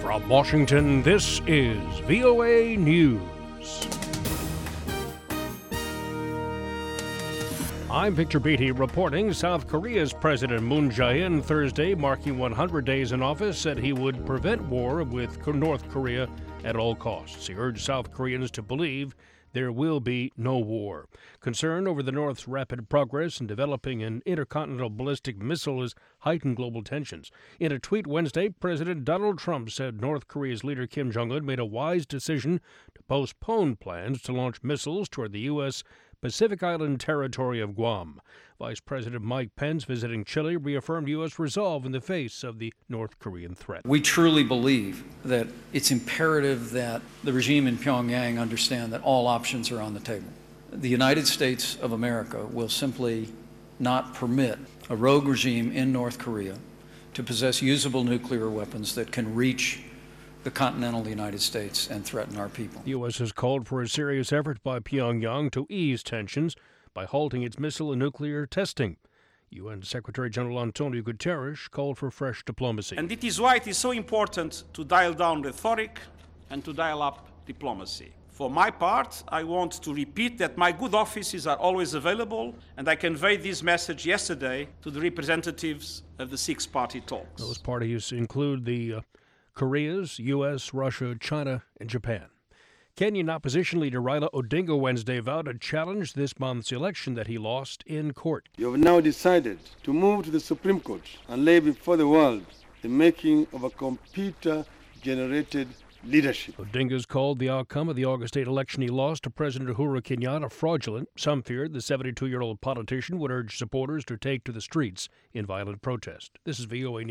From Washington, this is VOA News. I'm Victor Beatty reporting. South Korea's President Moon Jae-in Thursday, marking 100 days in office, said he would prevent war with North Korea at all costs. He urged South Koreans to believe there will be no war. Concern over the North's rapid progress in developing an intercontinental ballistic missile has heightened global tensions. In a tweet Wednesday, President Donald Trump said North Korea's leader Kim Jong-un made a wise decision to postpone plans to launch missiles toward the U.S. Pacific Island territory of Guam. Vice President Mike Pence, visiting Chile, reaffirmed U.S. resolve in the face of the North Korean threat. We truly believe that it's imperative that the regime in Pyongyang understand that all options are on the table. The United States of America will simply not permit a rogue regime in North Korea to possess usable nuclear weapons that can reach the continental United States and threaten our people. The U.S. has called for a serious effort by Pyongyang to ease tensions by halting its missile and nuclear testing. UN Secretary General Antonio Guterres called for fresh diplomacy. And it is why it is so important to dial down rhetoric and to dial up diplomacy. For my part, I want to repeat that my good offices are always available, and I conveyed this message yesterday to the representatives of the six-party talks. Those parties include the Koreas, U.S., Russia, China, and Japan. Kenyan opposition leader Raila Odinga Wednesday vowed to challenge this month's election that he lost in court. You have now decided to move to the Supreme Court and lay before the world the making of a computer-generated leadership. Odinga's called the outcome of the August 8 election he lost to President Uhuru Kenyatta fraudulent. Some feared the 72-year-old politician would urge supporters to take to the streets in violent protest. This is VOA News.